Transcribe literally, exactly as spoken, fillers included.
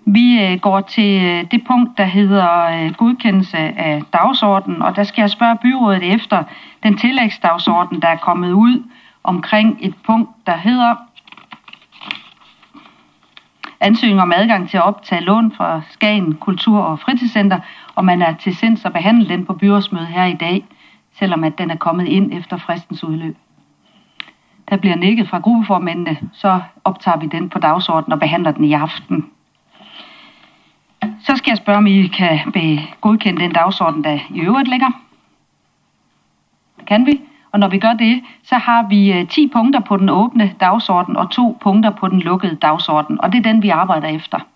Vi øh, går til øh, det punkt, der hedder øh, godkendelse af dagsordenen, og der skal jeg spørge byrådet efter den tillægsdagsorden, der er kommet ud omkring et punkt, der hedder ansøgning om adgang til at optage lån fra Skagen Kultur- og Fritidscenter, og man er til sinds at behandle den på byrådsmødet her i dag, selvom at den er kommet ind efter fristens udløb. Der bliver nikket fra gruppeformændene, så optager vi den på dagsordenen og behandler den i aften. Så skal jeg spørge, om I kan godkende den dagsorden, der i øvrigt ligger. Det kan vi. Og når vi gør det, så har vi ti punkter på den åbne dagsorden og to punkter på den lukkede dagsorden. Og det er den, vi arbejder efter.